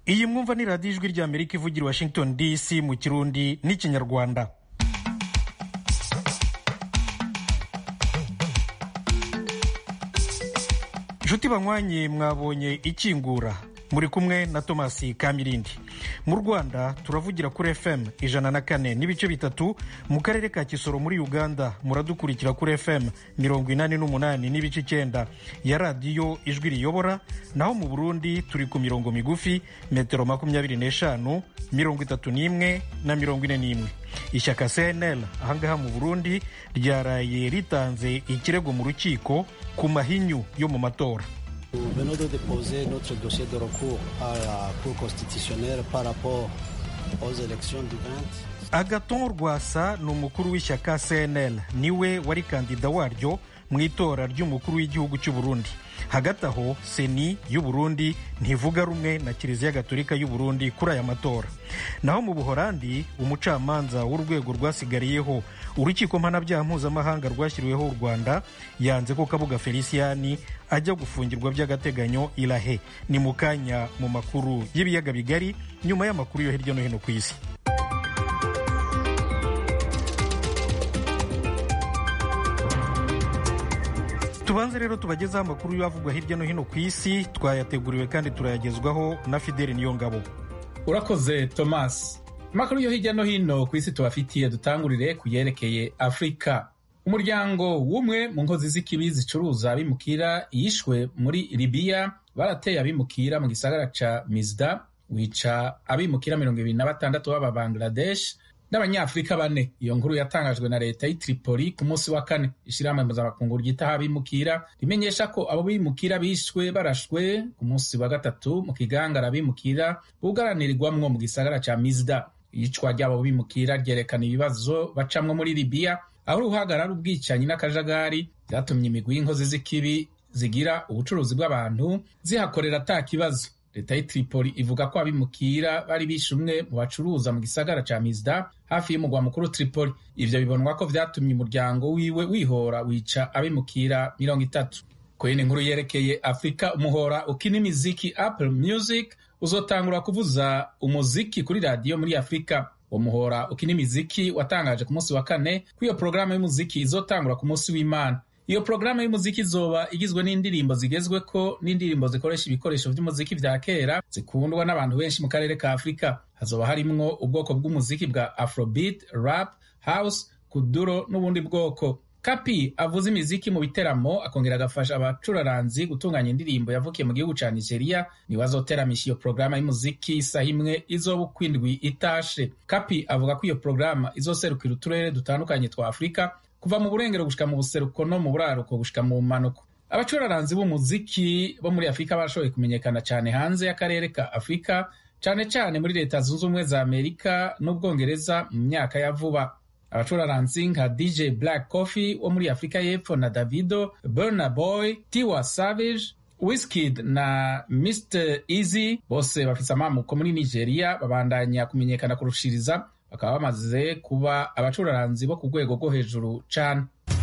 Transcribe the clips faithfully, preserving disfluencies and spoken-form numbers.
iyi mwumva ni radiyo ijwi ry'Amerika ivugira i Washington D C mu Kirundi n'Ikinyarwanda. Nshuti banywanye, mwabonye ikingura, muri kumwe na Thomas Kamirindi. Mu Rwanda turavugira kuri F M ijana na kane n'ibice bitatu, mu karere ka Kisoro muri Uganda muradukurikira kuri F M mirongo inani n'umunani n'ibice icyenda ya radiyo Ijwi Riyobora, naho mu Burundi turi ku mirongo migufi metero makumyabiri n'eshanu, mirongo itatu n'imwe na mirongo ine n'imwe. Ishyaka C N L ahangaha mu Burundi ryaraye ritanze ikirego mu rukiko ku mahinyu yo mu matora. Nous venons de déposer notre dossier de recours à la Cour constitutionnelle par rapport aux élections du vingt. Agathon Rwasa ni umukuru w'ishyaka C N L, niwe wari kandida waryo mu itora ry'umukuru w'igihugu cy'u Burundi. Hagati aho Seni y'u Burundi ntivuga rumwe na Kiliziya Gatolika y'u Burundi kuri aya matora. Naho mu Buholandi umucamanza w'urwego rwasigariyeho urukiko mpanabyaha mpuzamahanga rwashyiriweho u Rwanda yanze ko Kabuga Feliciani ajya gufungirwa by'agateganyo i La Haye. Ni mu kanya mu makuru y'ibiyaga bigari nyuma y'amakuru yo hirya no hino ku isi. Tubanze rero tubagezaho amakuru yavugwa hirya no hino ku isi, twayateguriwe kandi turayagezwaho na Fideli Niyongabo. Urakoze Thomas. Amakuru yo hirya no hino ku isi tubafitiye, dutangurire kuyerekeye Afrika. Umuryango w'umwe mu nkozi z'ikibi zicuruza abimukira yishwe muri Libya, barateye abimukira mu gisagara ca Mizda, wica abimukira mirongo ibiri na batandatu b'aba Bangladesh n'Abanyafrika bane. Iyo nkuru yatangajwe na leta y'i Tripoli ku munsi wa kane. Ishirahamwe mpuzamakungu ryitaho abimukira rimenyesha ko abo bimukira bishwe barashwe ku munsi wa gatatu mu kigangara abimukira bugaranirirwamwo mu gisagara ca Mizda. Iyicwa ry'abo bimukira ryerekana ibibazo bacamwo muri Libya, aho uruhagarara, ubwicanyi n'akajagari byatumye imigwi y'inkozi z'ikibi zigira ubucuruzi bw'abantu zihakorera ata kibazo. Leta y'i Tripoli ivuga ko abimukira bari bishe umwe mu bacuruza mu gisagara ca Mizda hafi y'umugwa mukuru Tripoli. Ivyo bibonwa ko vyatumye umuryango wiwe wihora wica abimukira mirongo itatu. Kuyindi nkuru yerekeye Afrika, umuhora ukina imiziki Apple Music uzotangura kuvuza umuziki kuri radiyo muri Afrika. Uwo muhora ukina imiziki watangaje ku munsi wa kane ko iyo porogaramu y'umuziki izotangura ku munsi w'Imana. Iyo porogaramu y'umuziki izoba igizwe n'indirimbo zigezweko n'indirimbo zikoresha ibikoresho vy'umuziki vya kera zikundwa n'abantu benshi mu karere ka Afrika. Hazoba harimwo ubwoko bw'umuziki bwa Afrobeat, Rap, House, Kuduro n'ubundi bwoko. Kapi avuza imiziki mu biteramo akongera agafasha abacuraranzi gutunganya indirimbo yavukiye mu gihugu ca Nigeria, niwe azoteramisha iyo porogaramu y'umuziki isaha imwe izoba uko indwi itashe. Kapi avuga ko iyo porogaramu izoserukira uturere dutandukanye twa Afrika kuva mu burengero gushika mu buseruko no mu buraruko gushika mu manuko. Abacuraranzi b'umuziki bo muri Afrika bashoboye kumenyekana cyane hanze y'akarere ka Afrika, cyane cyane muri Leta Zunze Ubumwe za Amerika n'Ubwongereza mu myaka ya vuba. Abacuraranzi nka D J Black Coffee wo muri Afrika y'Epfo na Davido, Burna Boy, Tiwa Savage, Wizkid na mister Eazy bose bafise amamuko muri Nigeria babandanya kumenyekana kurushiriza, bakaba bamaze kuba abacuraranzi bo ku rwego rwo hejuru cane.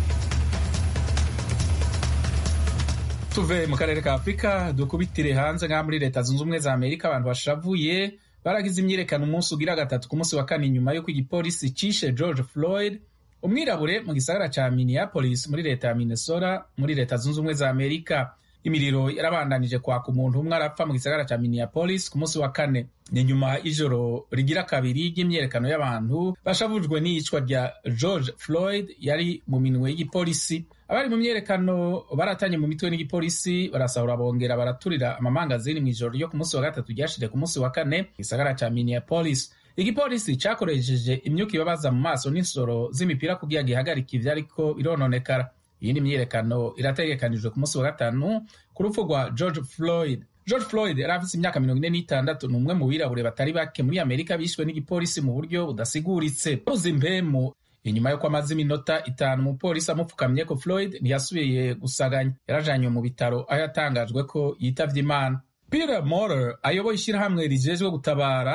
Tuve mu karere ka Afrika dukubitire hanze nka muri Leta Zunze Ubumwe za Amerika. Abantu bashavuye baragize imyirekano umunsi ugira gatatu ku munsi wa kane nyuma y'uko igipolisi cishe George Floyd, umwirabure mu gisagara ca Minneapolis muri leta ya Minnesota muri Leta Zunze Ubumwe za Amerika. Imiriro yarabandanije kwaka umuntu umwe arapfa mu gisagara ca Minneapolis ku munsi wa kane. Ni nyuma y'ijoro rigira kabiri ry'imyerekano y'abantu bashavujwe n'iyicwa rya George Floyd yari mu minwe y'igipolisi. Abari mu myerekano baratanye mu mitwe n'igipolisi, barasahura bongera baraturira amamangazini mu ijoro ryo ku munsi wa gatatu ryashije ku munsi wa kane mu gisagara ca Minneapolis. Igipolisi cakoresheje imyuka ibabaza mu maso n'insoro z'imipira kugira gihagarika ivyariko birononekara. Iyindi myiyerekano irategekanijwe ku munsi wa gatanu ku rupfu rwa George Floyd. George Floyd yari afise imyaka mirongo ine n'itandatu, ni umwe mu birabure batari bake muri Amerika bishwe n'igipolisi mu buryo budasiguritse. Uzi impemu inyuma yo kwamaze iminota itanu umupolisi amupfukamye ko Floyd ntiyasubiye gusaganya, yarajanywe mu bitaro aho yatangajwe ko yitavye Imana. Peter Moller ayoboye ishirahamwe rijejwe gutabara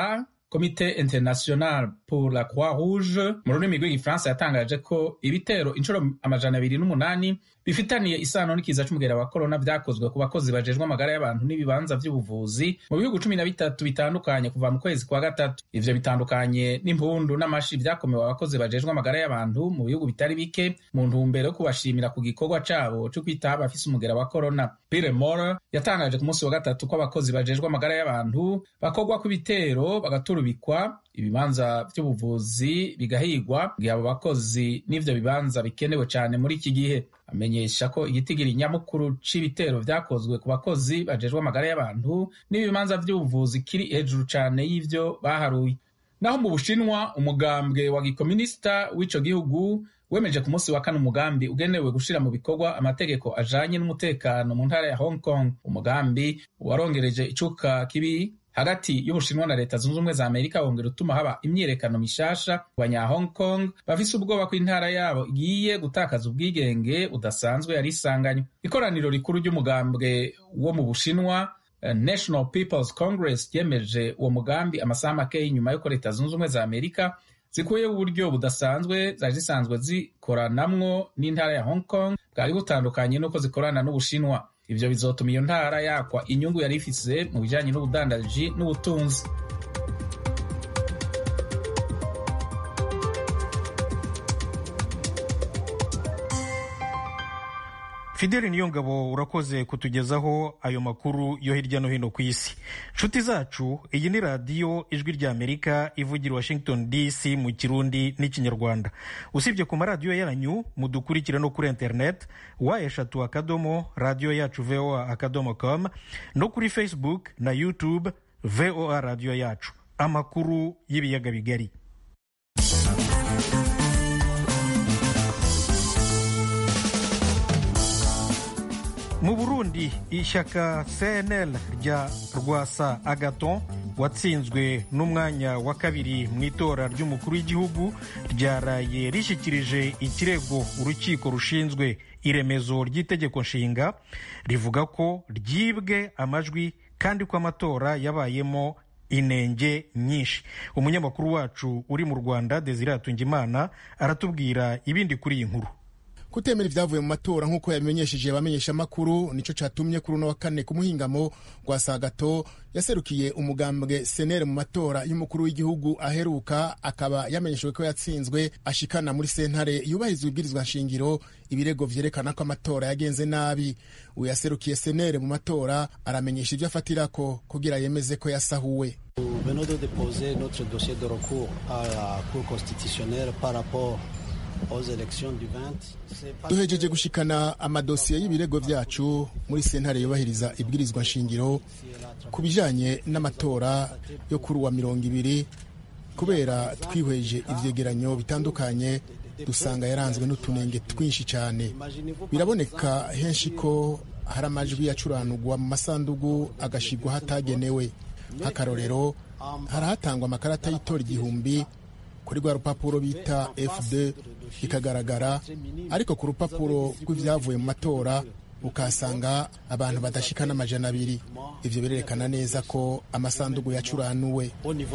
Comité International pour la Croix Rouge mu rurimi rw'igifaransa yatangaje ko ibitero inshuro amajana abiri n'umunani bifitaniye isano n'ikiza c'umugera wa korona vyakozwe ku bakozi bajejwe amagara y'abantu n'ibibanza vy'ubuvuzi mu bihugu cumi na bitatu bitandukanye kuva mu kwezi kwa gatatu. Ivyo bitandukanye n'impundu n'amashi vyakomewe abakozi bajejwe amagara y'abantu mu bihugu bitari bike mu ntumbero yo kubashimira ku gikorwa cabo co kwitaho abafise umugera wa korona. Pierre Moore yatangaje ku munsi wa gatatu ko abakozi bajejwe amagara y'abantu bakorwa ku bitero bagaturubikwa ibibanza vy'ubuvuzi bigahigwa igihe abo bakozi n'ivyo bibanza bikenewe cane muri iki gihe. Amenyesha ko igitigiri nyamukuru c'ibitero vyakozwe ku bakozi bajejwe amagara y'abantu n'ibibanza vy'ubuvuzi kiri hejuru cane y'ivyo baharuye. Naho mu Bushinwa umugambwe wa gikomunista w'ico gihugu wemeje ku munsi wa kane umugambi ugenewe gushira mu bikorwa amategeko ajanye n'umutekano mu ntara ya Hong Kong. Umugambi warongereje icuka kibi hagati y'Ubushinwa na Leta Zunze Ubumwe za Amerika wongera utuma haba imyiyerekano mishasha ku banya Hong Kong bafise ubwoba ko intara yabo igiye gutakaza ubwigenge budasanzwe yari isanganywe. Ikoraniro rikuru ry'umugambwe wo mu Bushinwa National People's Congress yemeje uwo mugambi amasaha make y'inyuma yuko Leta Zunze Ubumwe za Amerika zikuye uburyo budasanzwe zari zisanzwe zikoranamwo n'intara ya Hong Kong bwari butandukanye n'uko zikorana n'Ubushinwa. Ivyo bizotuma iyo ntara yakwa inyungu yari ifise mu bijanye n'ubudandaji n'ubutunzi. Fideli Niyongabo urakoze kutugezaho ayo makuru yo hirya no hino ku isi. Nshuti zacu, iyi ni radiyo Ijwi rya Amerika ivugira Washington D C mu Kirundi n'Ikinyarwanda. Usibye ku maradiyo yanyu mudukurikira no kuri internet wa eshatu akadomo radiyo yacu V O A akadomo com no kuri Facebook na YouTube V O A radiyo yacu. Amakuru y'ibiyaga bigari. Mu Burundi ishyaka C N L rya Rwasa Agathon watsinzwe n'umwanya wa kabiri mu itora ry'umukuru w'igihugu ryaraye rishyikirije ikirego urukiko rushinzwe iremezo ry'itegeko nshinga rivuga ko ryibwe amajwi kandi ko amatora yabayemo inenge nyinshi. Umunyamakuru wacu uri mu Rwanda Desire Hatungimana aratubwira ibindi kuri iyi nkuru. Kutemera ivyavuye mu matora nk'uko yabimenyesheje abamenyesha makuru nico catumye kuri uno wa kane ku muhingamo Rwasa Agathon yaserukiye umugambwe C N L mu matora y'umukuru w'igihugu aheruka, akaba yamenyeshejwe ko yatsinzwe ashikana muri sentare yubahiriza ibwirizwa nshingiro ibirego vyerekana ko amatora yagenze nabi. Uyu yaserukiye C N L mu matora aramenyesha ivyo afatirako kugira yemeze ko yasahuwe. Venons de déposer notre dossier de recours à la Cour constitutionnelle par rapport duhejeje gushikana amadosiye y'ibirego vyacu muri sentare yubahiriza ibwirizwa nshingiro ku bijanye n'amatora yo kuri wa mirongo ibiri, kubera twihweje ivyegeranyo bitandukanye dusanga yaranzwe n'utunenge twinshi cyane. Biraboneka henshi ko hari amajwi yacuranugwa mu masandugu agashigwa hatagenewe. Nk'akarorero, harahatangwa amakarata y'itora igihumbi kuri rwa rupapuro bita F D ikagaragara, ariko ku rupapuro rw'ivyavuye mu matora ukasanga abantu badashika n'amajana abiri. Ivyo birerekana neza ko amasandugu yacuranuwe.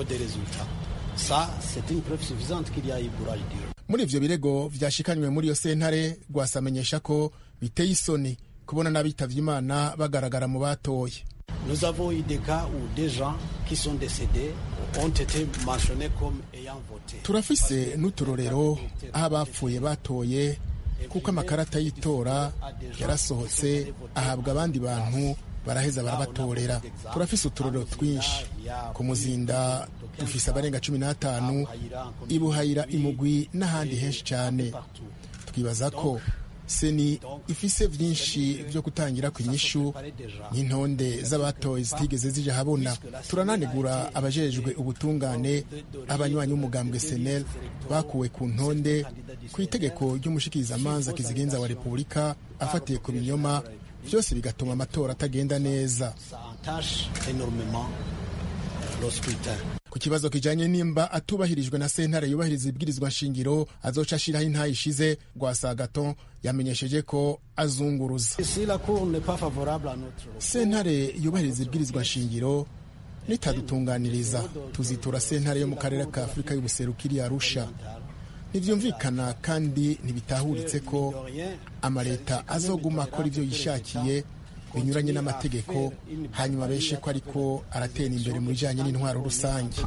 Muri ivyo birego vyashikanywe muri iyo sentare, Rwasa amenyesha ko biteye isoni kubona n'abitavye Imana bagaragara mu batoye. Nous avons eu des cas où des gens qui sont décédés ont été mentionnés comme ayant voté. Turafise n'uturorero aho abapfuye batoye kuko amakarata y'itora yarasohotse ahabwa abandi bantu baraheza barabatorera. Turafise uturorero twinshi. Ku Muzinda dufise abarenga cumi n'atanu, Ibuhayira, Imugwi n'ahandi henshi cyane. Twibaza ko Seni ifise vyinshi vyo kutangira ku inyishu n'intonde z'abatoye zitigeze zija habona. Turananegura abajejwe ubutungane abanywanyi umugambwe C N L bakuwe ku ntonde ku itegeko ry'umushikirizamanza kizigenza wa Republika afatiye ku binyoma, vyose bigatuma amatora atagenda neza. Ku kibazo kijanye nimba atubahirijwe na sentare yubahiriza ibwirizwa nshingiro azoca ashiraho intayishize, Rwasa Agathon yamenyesheje ko azunguruza. Sentare yubahiriza ibwirizwa nshingiro nitadutunganiriza tuzitura sentare yo mu karere ka Afurika y'ubuserukiri Arusha. Ntivyumvikana kandi ntibitahuritse ko amaleta azoguma akora ivyo yishakiye binyuranye n'amategeko hanyuma beshe ko ariko aratera imbere mu bijanye n'intwaro rusange.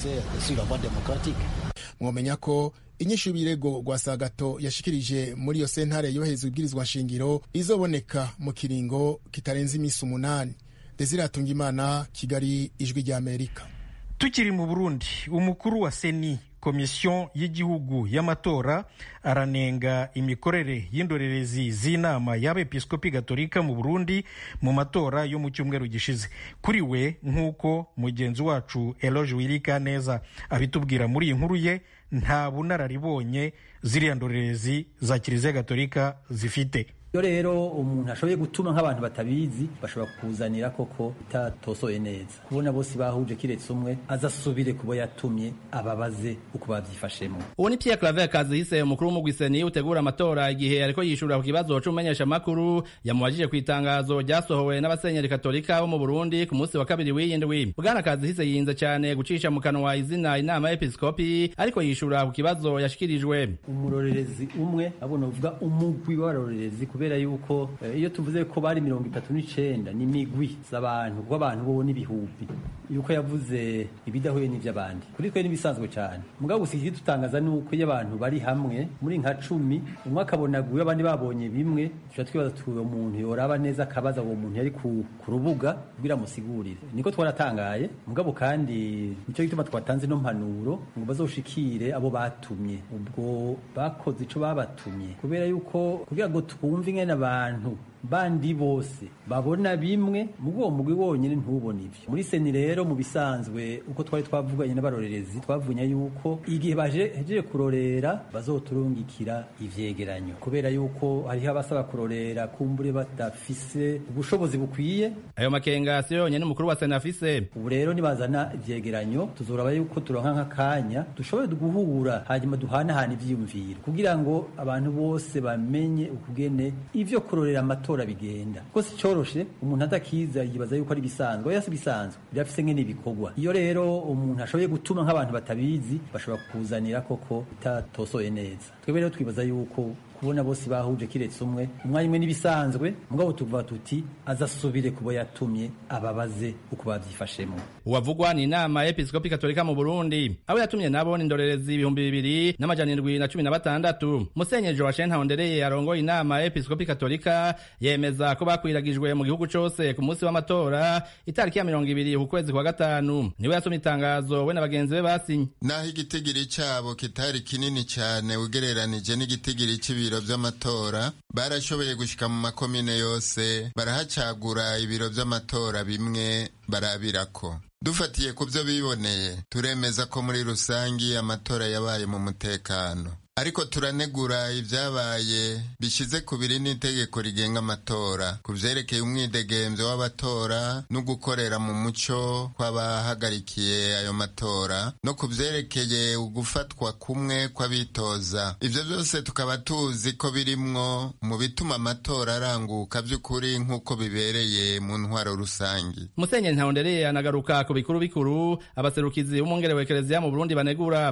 Mwomenya ko inyishu y'ibirego Rwasagato yashikirije muri iyo sentare yubahiriza ibwirizwa nshingiro izoboneka mu kiringo kitarenze imisi umunani. Desire Hatungimana, Kigali, Ijwi rya Amerika. Tukiri mu Burundi, umukuru wa Seni, komisiyo y'igihugu y'amatora, aranenga imikorere y'indorerezi z'inama y'abepiskopi gatolika mu Burundi mu matora yo mu cyumweru gishize. Kuri we, nk'uko mugenzi wacu Eloge Wirikaneza abitubwira muri iyi nkuru ye, nta bunararibonye ziriya ndorerezi za Kiliziya Gatolika zifite. Iyo rero umuntu ashoboye gutuma nk'abantu batabizi bashobora kukuzanira koko itatosoye neza, kubona bose bahuje kiretse umwe azasubire kubo yatumye ababaze uko bavyifashemo. Uwo ni Pierre Claver Kazihise, umukuru w'umugwiseni utegura amatora, igihe ariko yishura ku kibazo c'umumenyesha makuru yamubajije ku itangazo ryasohowe n'abasenyeri katolika bo mu Burundi ku munsi wa kabiri w'iyindwi. Bwana Kazihise yinze cyane gucisha mu kanwa izina inama y'episkopi, ariko yishura ku kibazo yashikirijwe. Umurorerezi umwe abona uvuga umugwi w'abarorerezi kubera yuko iyo tuvuze ko bari mirongo itatu n'icenda ni migwi z'abantu kuko abantu bo n'ibihumbi, yuko yavuze ibidahuye n'ivy'abandi kuri twe nibisanzwe cyane. Mugabo gusikiye dutangaza nuko iyo abantu bari hamwe muri nka cumi umwe akabona guye abandi babonye bimwe, tuca twibaza tuwe umuntu yoraba neza akabaza uwo muntu yari ku rubuga kugira musigurire. Niko twaratangaye. Mugabo kandi nico gituma twatanze no mpanuro ngo bazoshikire abo batumye, ubwo bakoze ico babatumye kubera yuko kugira ngo twumve ingene abantu bandi bose babona bimwe mugo mugwi wonyene ntubona ivyo. Muri Seni rero mu bisanzwe uko twari twavuganye n'abarorerezi twavunya yuko igihe baje hejeje kurorera bazoturungikira ivyegeranyo, kubera yuko hariho abasaba kurorera kumbure batafise ubushobozi bukwiye. Ayo makenga siyo yonyene umukuru wa Seni afise. Ubu rero nibazana ivyegeranyo tuzoraba yuko turonka nk'akanya dushobore guhura hanyuma duhanahana ivyiyumviro kugira ngo abantu bose bamenye ukugene ivyo kurorera amatora bigenda. Ko si coroshe umuntu atakiza yibaza yuko ari bisanzwe, yasi bisanzwe birafise ngene bikorwa. Iyo rero umuntu ashoboye gutuma nk'abantu batabizi bashobora kukuzanira koko itatosoye neza. Twebwe rero twibaza yuko kubona bose bahuje kiretse umwe umwanya umwe nibisanzwe, mugabo tuvuga tuti azasubire kubo yatumye ababaze uko bavyifashemo. Uwavugwa ni inama y'episkopi katolika mu Burundi, abo yatumye nabo n'indorerezi ibihumbi bibiri n'amajana indwi na cumi na batandatu. Musenyeri Joachim Ntahondereye arongoye inama y'episkopi katolika yemeza ko bakwiragijwe mu gihugu cose ku munsi w'amatora itariki ya mirongo ibiri ku kwezi kwa gatanu. Niwe yasomye itangazo we na bagenzi be basinye. Naho igitigiri cabo kitari kinini cyane ugereranije n'igitigiri c'ibiro vy'amatora, barashoboye gushika mu makomine yose barahacagura ibiro vy'amatora bimwe barabirako. Dufatiye ku byo biboneye turemeza ko muri rusangi amatora yabaye mu mutekano, ariko turanegura ibyabaye bishize kubiri n'itegeko rigenga amatora ku vyerekeye umwidegemvyo w'abatora no gukorera mu muco kw'abahagarikiye ayo matora no ku vyerekeye ugufatwa kumwe kw'abitoza. Ivyo vyose tukaba tuzi ko birimwo mu bituma amatora aranguka vy'ukuri nk'uko bibereye mu ntwaro rusangi. Musenyeri Ntahondereye anagaruka ku bikuru bikuru abaserukizi b'umwungere wa Ekereziya mu Burundi banegura.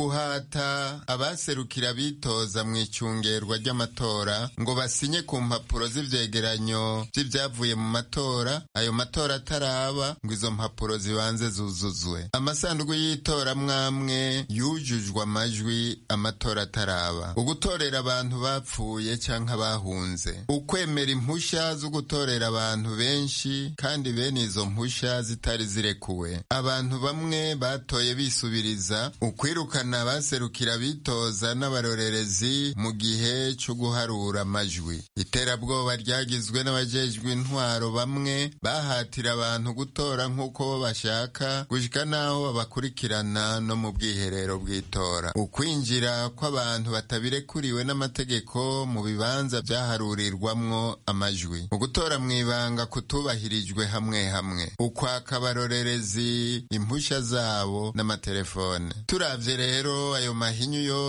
Uguhata abaserukira bitoza mu icungerwa ry'amatora ngo basinye ku mpapuro z'ivyegeranyo vy'ivyavuye mu matora, ayo matora ataraba ngo izo mpapuro zibanze zuzuzwe. Amasanduku y'itora mwamwe yujujwe amajwi amatora ataraba. Ugutorera abantu bapfuye canke bahunze. Ukwemera impusha zo gutorera abantu benshi kandi bene izo mpusha zitari zirekuwe. Abantu bamwe batoye bisubiriza. Ukwirukana abaserukira bitoza n'abarorerezi mu gihe cyo guharura amajwi. Iterabwoba ryagizwe n'abajejwe intwaro bamwe bahatira abantu gutora nk'uko bashaka gushika naho babakurikirana no mu bwiherero bw'itora. Ukwinjira kw'abantu batabirekuriwe n'amategeko mu bibanza vyaharurirwamwo amajwi. Ugutora mw'ibanga kutubahirijwe hamwe hamwe. Ukwaka abarorerezi impusha zabo n'amatelefone. Turavye rero ayo mahinyu yose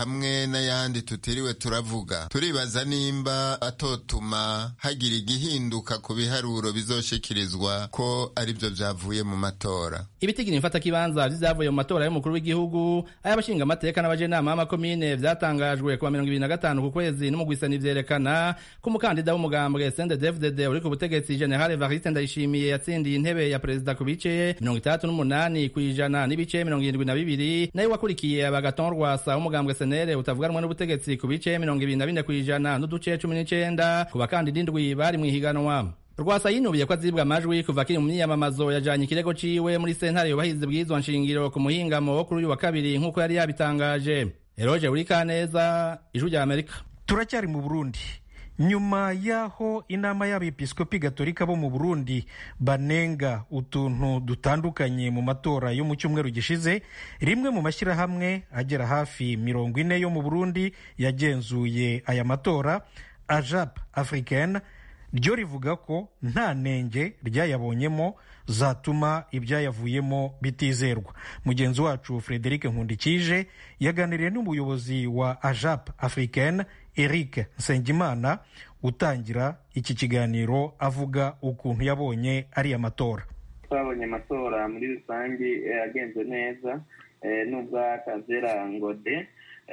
hamwe n'ayandi tutiriwe turavuga turibaza nimba atotuma hagira igihinduka ku biharuro bizoshikirizwa ko aribyo vyavuye mu matora. Ibitigiri mfatakibanza vyavuye mu matora y'umukuru w'igihugu ay'abashinga amateka n'abajenama b'amakomine vyatangajwe kuwa mirongo ibiri na gatanu ku kwezi n'umugwisani vyerekana ko umukandida w'umugambwe C N D D F D D uri ku butegetsi General Evariste Ndayishimiye yatsindiye intebe ya perezida ku bice mirongo itandatu n'umunani kw'ijana n'ibice mirongo irindwi na bibiri, nayo wakurikiye Agathon Rwasa w'umugambwe S N L utavuganwa n'ubutegetsi ku bice mirongo ibiri na bine kw'ijana n'uduce cumi n'icenda ku bakandida indwi bari mw'ihiganwa. Rwasa yinubiye ko azibwa amajwi kuva kiri mu myiyamamazo yajanye ikirego ciwe muri sentare yubahiriza ibwirizwa nshingiro ku muhingamo wo kuri uyu wa kabiri nk'uko yari yabitangaje. Eroge Urikaneza, Ijwi rya Amerika. Turacyari mu Burundi. Nyuma yaho inama y'abepiskopi gatolika bo mu Burundi banenga utuntu dutandukanye mu matora yo mu cyumweru gishize, rimwe mu mashyirahamwe agera hafi mirongo ine yo mu Burundi yagenzuye aya matora, Ajap Africaine, ryo rivuga ko nta nenge ryayabonyemo zatuma ibyayavuyemo bitizerwa. Mugenzi wacu Frederic Nkundikije yaganiriye n'umuyobozi wa Ajap Africaine Eric Nsengimana utangira iki kiganiro avuga ukuntu yabonye ari amatora. Twabonye amatora muri rusange yagenze neza nubwo akazera ngode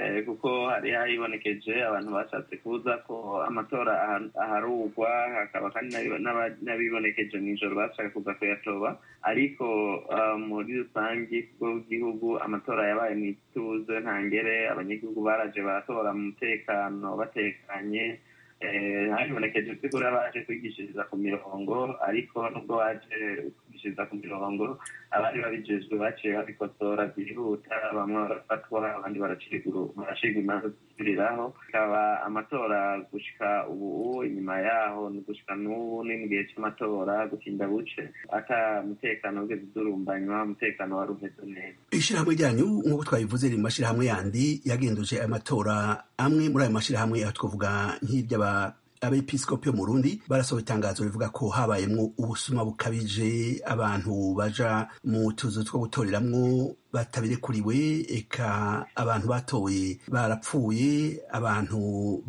kuko hari hayibonekeje abantu bashatse kuza ko amatora aharugwa, hakaba kandi n'abibonekeje mw'ijoro bashaka kuza kuyatoba, ariko muri rusange bw'igihugu amatora yabaye mw'ituze ntangere, abanyagihugu baraje baratora mu mutekano batekanye. Hayibonekeje by'ukuri abaje kwigishiriza ku mirongo, ariko nubwo baje kwigishiriza ku mirongo abari babijejwe baciye babikosora byihuta, bamwe barafatwa abandi baracirwa imanza zisubiriraho. Ikaba amatora gushika ubu, inyuma yaho ni gushika n'ubu ni mu gihe cy'amatora gutinda buce ata mutekano wigeze udurumbanywa, umutekano wari umeze neza. Ishirahamwe ryanyu nk'uko twabivuze riri mu mashirahamwe yandi yagenduje amatora, amwe muri ayo mashirahamwe aho twavuga nk'iry'aba abepiskopi yo mu Burundi barasohoye itangazo rivuga ko habayemwo ubusuma bukabije, abantu baja mu tuzu two gutoreramwo batabirekuriwe, eka abantu batoye barapfuye, abantu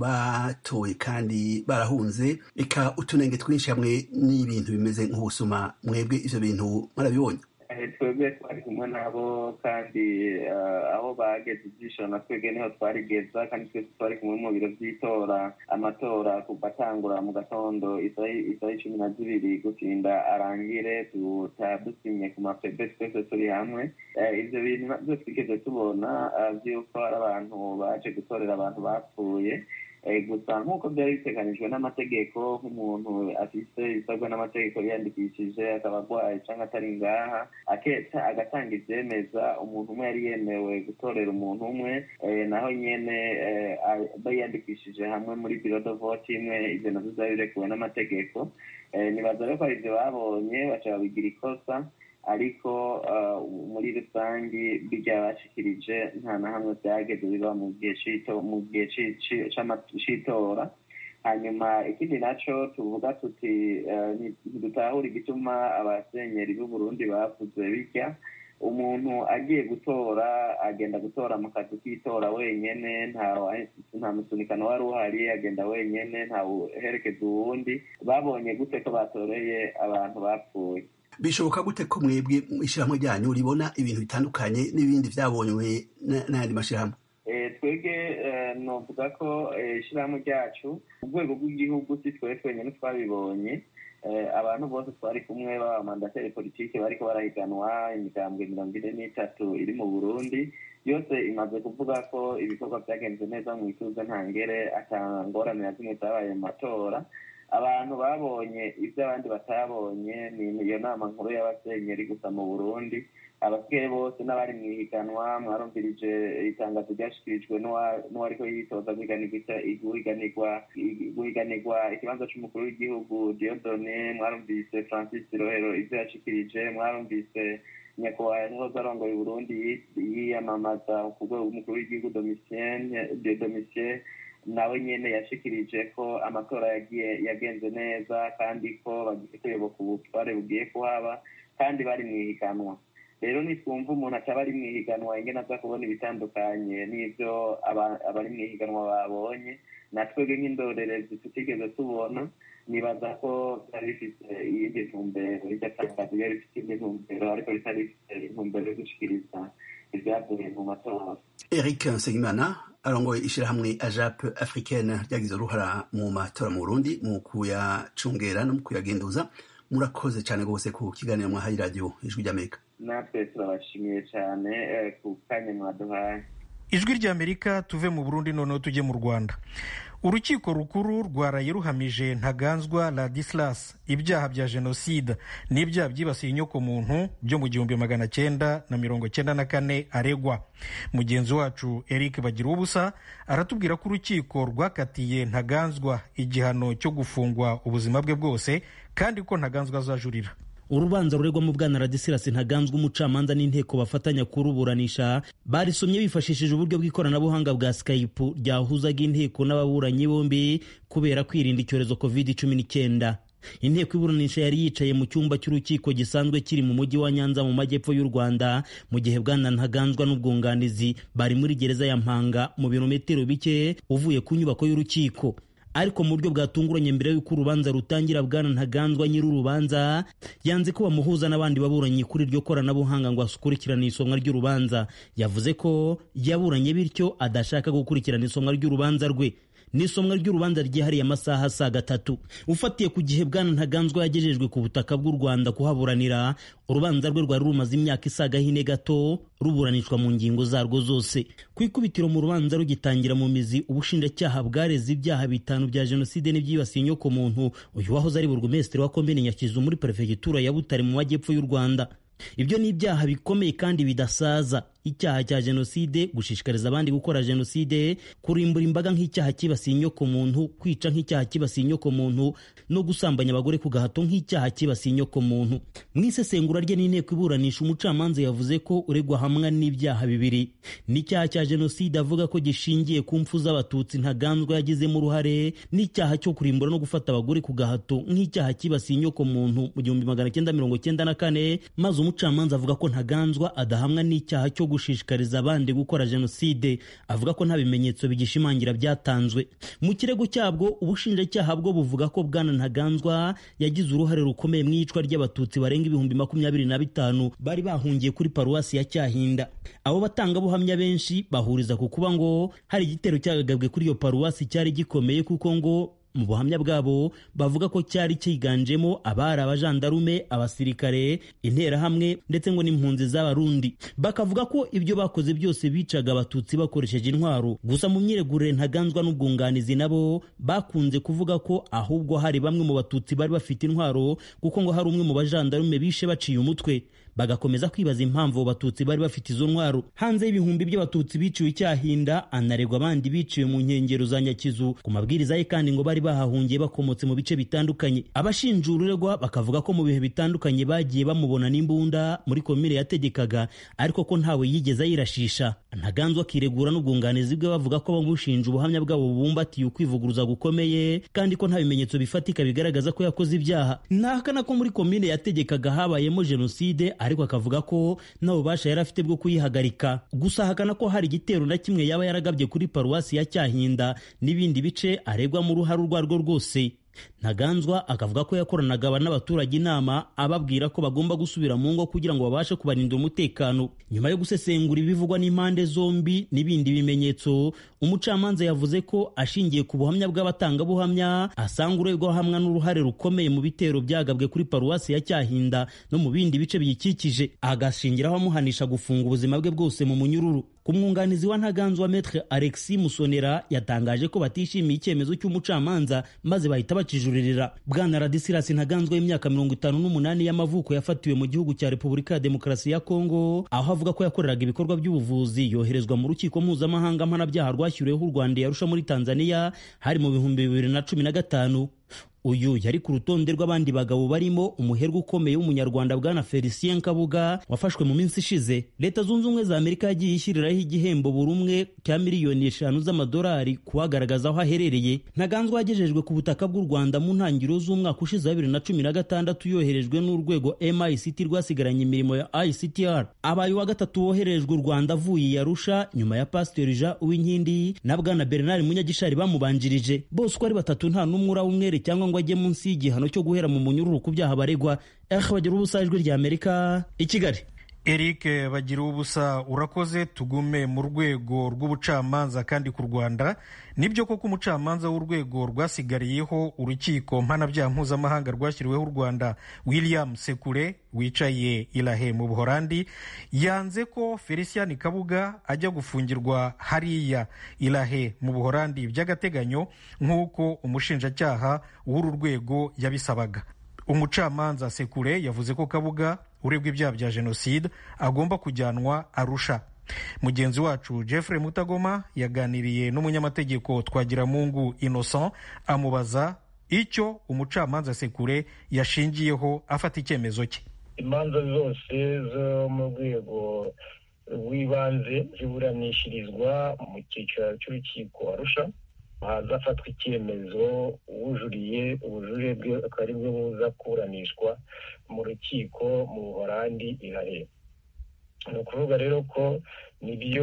batoye kandi barahunze, eka utunenge twinshi hamwe n'ibintu bimeze nk'ubusuma. Mwebwe ivyo bintu mwarabibonye? Twebwe twari kumwe nabo kandi aho bageze ijisho na twebwe niho twarigeza, kandi twese twari kumwe mu biro vy'itora. Amatora kuva atangura mu gatondo isaha icumi na zibiri gutinda arangire dusinye ku mapebe twese turi hamwe. Ivyo bintu navyo twigeze tubona vy'uko ari abantu baje gutorera abantu bapfuye, gusa nk'uko byari biteganijwe n'amategeko, nk'umuntu afise ibisabwa n'amategeko yiyandikishije akaba agwaye canke atari ngaha aketa agatanga ivyemeza, umuntu umwe yari yemewe gutorera umuntu umwe, naho nyene bayandikishije hamwe muri bureau de vote imwe. Ivyo navyo vyari birekuwe n'amategeko. Nibaza rero ko ari ivyo babonye baca babigira ikosa, ariko muri rusange birya bashikirije nta na hamwe byageze biba mu gihe c'itora. Hanyuma ikindi naco tuvuga tuti ntidutahura igituma abasenyeri b'u Burundi bavuze bitya. Umuntu agiye gutora agenda gutora mu kazi k'itora wenyene, nta musunikano wari uhari, agenda wenyene, nta uherekeza uwundi. Babonye gute ko batoreye abantu bapfuye? Bishoboka gute ko mwebwe ishirahamwe ryanyu ribona ibintu bitandukanye n'ibindi vyabonywe n'ayandi mashirahamwe? Twebwe novuga ko ishirahamwe ryacu mu rwego rw'igihugu si twebwe twenyene twabibonye. Abantu bose twari kumwe baba mandateri politike bariko barahiganwa, imigambwe mirongo ine n'itatu iri mu Burundi yose imaze kuvuga ko ibikorwa vyagenze neza mu ituze ntangere, ata ngorane na zimwe zabaye mu matora. Abantu babonye ibyo abandi batabonye ni iyo nama nkuru y'abasenyeri gusa mu Burundi. Abasigaye bose n'abari mu ihiganwa mwarumvirije itangazo ryashikirijwe n'uwariko yitoza guhiganirwa ikibanza c'umukuru w'igihugu Dieudonné, mwarumvise Francis Rohero ivyo yashikirije, mwarumvise nyakubahwa yahoze arongoye Burundi yiyamamaza ku rwego rw'umukuru w'igihugu Domitien nawe nyene yashikirije ko amatora yagiye yagenze neza kandi ko bagiye kuyoboka ubutware bugiye kuhaba kandi bari mu ihiganwa. rero nitwumva umuntu ataba ari mu ihiganwa ingene aza kubona ibitandukanye n'ivyo abari mu ihiganwa babonye, natwebwe nk'indorerezi tutigeze tubona, nibaza ko byari bifite iyindi ntumbero, iryo tangazo ryari rifite iyindi ntumbero ariko ritari rifite intumbero yo gushikiriza ibyavuye mu matora. Eric Nsengimana arongoye ishirahamwe AJAP africaine ryagize uruhara mu matora mu Burundi mu kuyacungera no mu kuyagenduza. Murakoze cyane rwose ku kiganiro mwahaye radio Ijwi ry'Amerika. Natwe turabashimiye cyane ku kanya mwaduhaye. Ijwi ry'Amerika tuve mu Burundi noneho tujye mu Rwanda. Urukiko rukuru rwaraye ruhamije Ntaganzwa Ladislas ibyaha bya jenoside n'ibyaha byibasiye inyoko muntu byo mu gihumbi magana cyenda na mirongo cyenda na kane aregwa. Mugenzi wacu Eric Bagiruwubusa aratubwira ko urukiko rwakatiye Ntaganzwa igihano cyo gufungwa ubuzima bwe bwose kandi ko Ntaganzwa azajurira. Urubanza ruregwa mu bwana Ladislas Ntaganzwa umucamanza n'inteko bafatanya kuruburanisha barisomye bifashishije uburyo bw'ikoranabuhanga bwa Skype ryahuzaga inteko n'ababuranyi bombi kubera kwirinda icyorezo covid cumi n'icyenda. Inteko iburanisha yari yicaye mu cyumba cy'urukiko gisanzwe kiri mu mujyi wa Nyanza mu majyepfo y'u Rwanda, mu gihe bwana Ntaganzwa n'ubwunganizi bari muri gereza ya Mpanga mu birometero bike uvuye ku nyubako y'urukiko. Ariko mu buryo bwatunguranye mbere y'uko urubanza rutangira, bwana Ntaganzwa nyir'urubanza yanze ko bamuhuza n'abandi baburanyi kuri iryo koranabuhanga ngo asukurikirane isomwa ry'urubanza. Yavuze ko yaburanye bityo adashaka gukurikirana isomwa ry'urubanza rwe. N'isomwa ry'urubanza ryihariye amasaha asaga atatu. Ufatiye ku gihe bwana Ntaganzwa yagejejwe ku butaka bw'u Rwanda kuhaburanira, urubanza rwe rwari rumaze imyaka isaga hine gato ruburanishwa mu ngingo zarwo zose. Ku ikubitiro mu rubanza rugitangira mu mizi, ubushinjacyaha bwareze ibyaha bitanu bya jenoside n'ibyibasiye inyoko muntu uyu wahoze ari burugumesitiri wa komine Nyakizu muri perefegitura ya Butare mu majyepfo y'u Rwanda. Ibyo ni ibyaha bikomeye kandi bidasaza: icyaha cya jenoside, gushishikariza abandi gukora jenoside, kurimbura imbaga nk'icyaha kibasiye inyoko muntu, kwica nk'icyaha kibasiye inyoko muntu, no gusambanya abagore ku gahato nk'icyaha kibasiye inyoko muntu. Mu isesengura rye n'inteko iburanisha, umucamanza yavuze ko uregwa hamwe n'ibyaha bibiri. N'icyaha cya jenoside avuga ko gishingiye ku mfu z'abatutsi Ntaganzwa yagizemo uruhare, n'icyaha cyo kurimbura no gufata abagore ku gahato nk'icyaha kibasiye inyoko muntu mu gihumbi magana cyenda mirongo cyenda na kane, maze umucamanza avuga ko Ntaganzwa adahamwa n'icyaha cyo gushishikariza abandi gukora jenoside. Avuga ko nta bimenyetso bigishimangira byatanzwe. Mu kirego cyabwo, ubushinjacyaha bwo buvuga ko bwana Ntaganzwa yagize uruhare rukomeye mu iyicwa ry'abatutsi barenga ibihumbi makumyabiri na bitanu bari bahungiye kuri paruwasi ya Cyahinda. Abo batangabuhamya benshi bahuriza ku kuba ngo hari igitero cyagabwe kuri iyo paruwasi cyari gikomeye, kuko ngo mu buhamya bwabo bavuga ko cyari cyiganjemo abari abajandarume, abasirikare, interahamwe ndetse ngo n'impunzi z'abarundi. Bakavuga ko ibyo bakoze byose bicaga abatutsi bakoresheje intwaro. Gusa mu myiregurire Ntaganzwa n'ubwunganizi nabo bakunze kuvuga ko ahubwo hari bamwe mu batutsi bari bafite intwaro, kuko ngo hari umwe mu bajandarume bishe baciye umutwe. Bagakomeza kwibaza impamvu abatutsi bari bafite izo ntwaro. Hanze y'ibihumbi by'abatutsi biciwe Cyahinda, anaregwa abandi biciwe mu nkengero za Nyakizu ku mabwiriza ye, kandi ngo bari bahahungiye bakomotse mu bice bitandukanye. Abashinja uregwa bakavuga ko mu bihe bitandukanye bagiye bamubona n'imbunda muri komine yategekaga, ariko ko ntawe yigeze ayirashisha. Ntaganzwa akiregura n'ubwunganizi bwe bavuga ko bamushinja ubuhamya bwabo bubumbatiye ukwivuguruza gukomeye, kandi ko nta bimenyetso bifatika bigaragaza ko yakoze ibyaha. Nahakana ko muri komine yategekaga habayemo jenoside, ariko akavuga ko nta bubasha yari afite bwo kuyihagarika. Gusa ahakana ko hari igitero na kimwe yaba yaragabye kuri paruwasi ya Cyahinda n'ibindi bice aregwa mu ruhare urwarwo rwose. Ntaganzwa akavuga ko yakoranaga n'abaturage inama, ababwira ko bagomba gusubira mu ngo kugira ngo babashe kubarinda umutekano. Nyuma yo gusesengura ibivugwa n'impande zombi n'ibindi bimenyetso, umucamanza yavuze ko ashingiye ku buhamya bw'abatangabuhamya asanga uregwa hamwe n'uruhare rukomeye mu bitero byagabwe kuri paruwasi ya Cyahinda no mu bindi bice biyikikije, agashingiraho amuhanisha gufunga ubuzima bwe bwose mu munyururu. Ku mwunganizi wa Ntaganzwa Maître Alexis Musonera yatangaje ko batishimiye icyemezo cy'umucamanza maze bahita bakijuririra. Bwana Ladislas Ntaganzwa y'imyaka mirongo itanu n'umunani y'amavuko yafatiwe mu gihugu cya Repubulika ya Demokarasi ya Kongo, aho avuga ko yakoreraga ibikorwa by'ubuvuzi. Yoherezwa mu rukiko mpuzamahanga mpanabyaha rwashyiriweho u Rwanda yarusha muri Tanzania hari mu bihumbi bibiri na cumi na gatanu. uyu yari ku rutonde rw'abandi bagabo barimo umuherwe ukomeye w'umunyarwanda bwana Felicien Kabuga wafashwe mu minsi ishize. Leta zunze ubumwe za Amerika yagiye ishyiriraho igihembo buri umwe cya miliyoni eshanu z'amadolari kuwagaragaza aho aherereye. Ntaganzwa yagejejwe ku butaka bw'u Rwanda mu ntangiriro z'umwaka ushize wa bibiri na cumi na gatandatu yoherejwe n'urwego M I C T rwasigaranye imirimo ya I C T R. Abaye wa gatatu woherejwe u Rwanda avuye i Arusha nyuma ya Pasteur Jean Uwinkindi na bwana Bernard Munyagishari bamubanjirije. Bose uko ari batatu nta n'umwe urawumwere cyangwa ngo ajye munsi y'igihano cyo guhera mu munyururu ku byaha baregwa. Eric Bagira ubusa, Ijwi rya Amerika, i Kigali. Eric Bagira ubusa, urakoze. Tugume mu rwego rw'ubucamanza kandi ku Rwanda. Nibyo koko umucamanza w'urwego rwasigariyeho urukiko mpanabyaha mpuzamahanga rwashyiriweho u Rwanda William Sekure wicaye Ilahe mu Buholandi yanze ko Felicien Kabuga ajya gufungirwa hariya Ilahe mu Buholandi by'agateganyo nk'uko umushinjacyaha w'uru rwego yabisabaga. Umucamanza Sekure yavuze ko Kabuga uregwa ibyaha bya jenoside agomba kujyanwa Arusha. Mugenzi wacu Jeffrey Mutagoma yaganiriye n'umunyamategeko Twagiramungu Innocent amubaza icyo umucamanza Sekure yashingiyeho afata icyemezo cye. Imanza zose zo mu rwego rw'ibanze ziburanishirizwa mu cyiciro cy'urukiko Arusha, hazafatwa icyemezo uwujuriye ubujurire bwe akaba ari bwo buza kuburanishwa mu rukiko mu Buholandi Ilahe. Ni ukuvuga rero ko nibyo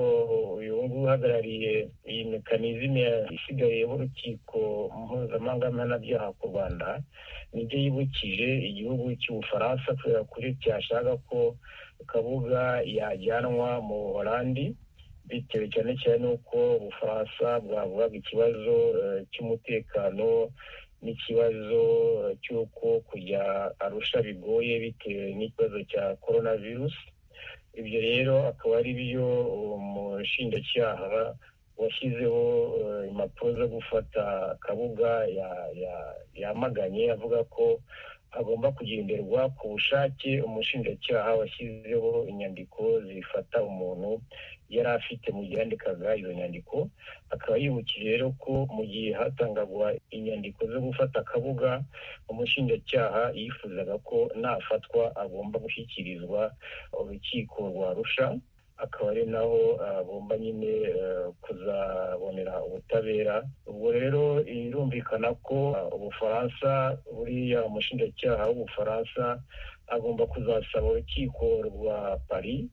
uyu nguyu uhagarariye iyi mekanizme isigaye y'urukiko mpuzamahanga mpanabyaha ku Rwanda nibyo yibukije igihugu cy'Ubufaransa kubera kuri cyashaka ko Kabuga yajyanwa mu Buholandi bitewe cyane cyane n'uko Ubufaransa bwavugaga ikibazo cy'umutekano n'ikibazo cy'uko kujya Arusha bigoye bitewe n'ikibazo cya coronavirus. Ibyo rero akaba ari byo umushinjacyaha washyizeho impapuro zo gufata Kabuga yamaganye avuga ko agomba kugenderwa ku bushake umushinjacyaha washyizeho inyandiko zifata umuntu yari afite mu gihe yandikaga izo nyandiko. Akaba yibukije rero ko mu gihe hatangagwa inyandiko zo gufata Kabuga, umushinjacyaha yifuzaga ko nafatwa agomba gushyikirizwa urukiko rwa Arusha, akaba ari naho agomba nyine kuzabonera ubutabera. Ubwo rero irumvikana ko Ubufaransa, buriya umushinjacyaha w'Ubufaransa agomba kuzasaba urukiko rwa Paris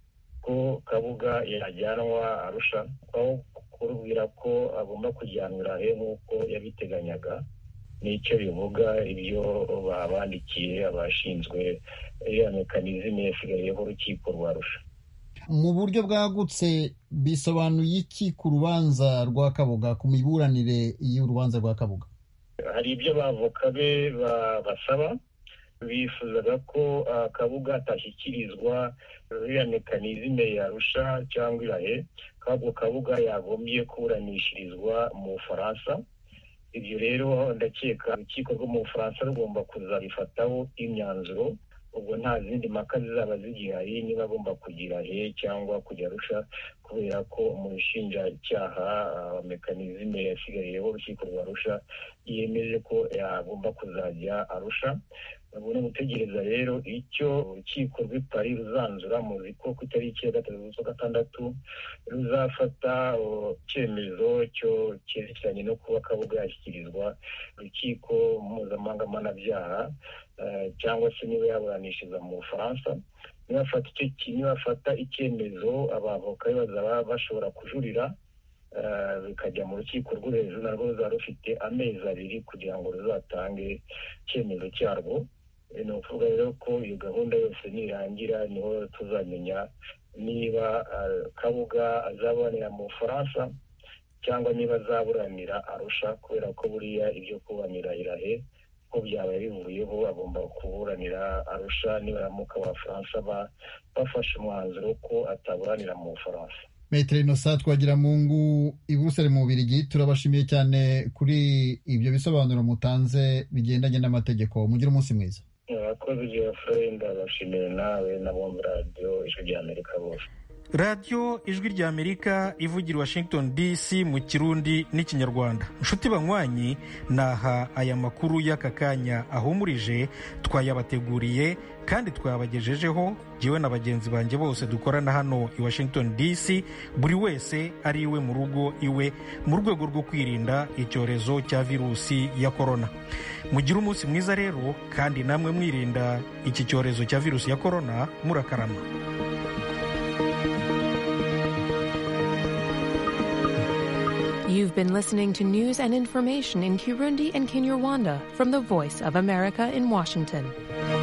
ko Kabuga yajyanwa Arusha, aho kurubwira ko agomba kujyanwa he nk'uko yabiteganyaga. Nicyo bivuga ibyo babandikiye abashinzwe iriya mekanizme yasigayeho urukiko rwa Arusha. Mu buryo bwagutse bisobanuye iki ku rubanza rwa Kabuga, ku miburanire y'urubanza rwa Kabuga? Hari ibyo bavoka be basaba, bifuzaga ko Kabuga atashyikirizwa iriya mekanizme ya Arusha cyangwa Ilahe, ahubwo Kabuga yagombye kuburanishirizwa mu Bufaransa. Ibyo rero ndakeka urukiko rwo mu Bufaransa rugomba kuzabifataho imyanzuro. Ubwo nta zindi mpaka zizaba zigihari niba agomba kugira he cyangwa kujya Arusha, kubera ko umushinjacyaha mekanizme yasigariyeho urukiko rwa Arusha yemeje ko yagomba kuzajya Arusha. Ubwo gutegereza rero icyo urukiko rw'i Paris ruzanzura, muzi ko ku itariki ya gatatu z'ukwa gatandatu ruzafata icyemezo cyo cyerekeranye no kuba Kabuga yashyikirizwa urukiko mpuzamahanga mpanabyaha cyangwa se niba yaburanishiriza mu Bufaransa. Nibafata icyo nibafata icyemezo abavoka bazaba bashobora kujurira bikajya mu rukiko rwo hejuru, narwo ruzaba rufite amezi abiri kugira ngo ruzatange icyemezo cyarwo. Ni ukuvuga rero ko iyo gahunda yose nirangira niho tuzamenya niba Kabuga azaburanira mu Bufaransa cyangwa niba azaburanira Arusha, kubera ko buriya ibyo kuburanira Ilahe ko byabaye bivuyeho, agomba kuburanira Arusha nibaramuka Abafaransa bafashe umwanzuro ko ataburanira mu Bufaransa. Maître Innocent Twagiramungu i Buruseli mu Bubiligi, turabashimiye cyane kuri ibyo bisobanuro mutanze bigendanye n'amategeko. Mugire umunsi mwiza. Abakozi Geoffrey ndabashimiye nawe n'abumva radiyo Ijwi rya Amerika bose. radiyo ijwi rya amerika ivugira washington dc mu kirundi n'ikinyarwanda. nshuti banywanyi, naha aya makuru y'aka kanya ahumurije twayabateguriye kandi twabagejejeho jyewe na bagenzi banjye bose dukorana hano i washington dc, buri wese ari iwe mu rugo iwe, mu rwego rwo kwirinda icyorezo cya virusi ya korona. mugire umunsi mwiza rero, kandi namwe mwirinda iki cyorezo cya virusi ya korona. murakarama. You've been listening to news and information in Kirundi and Kinyarwanda from the Voice of America in Washington.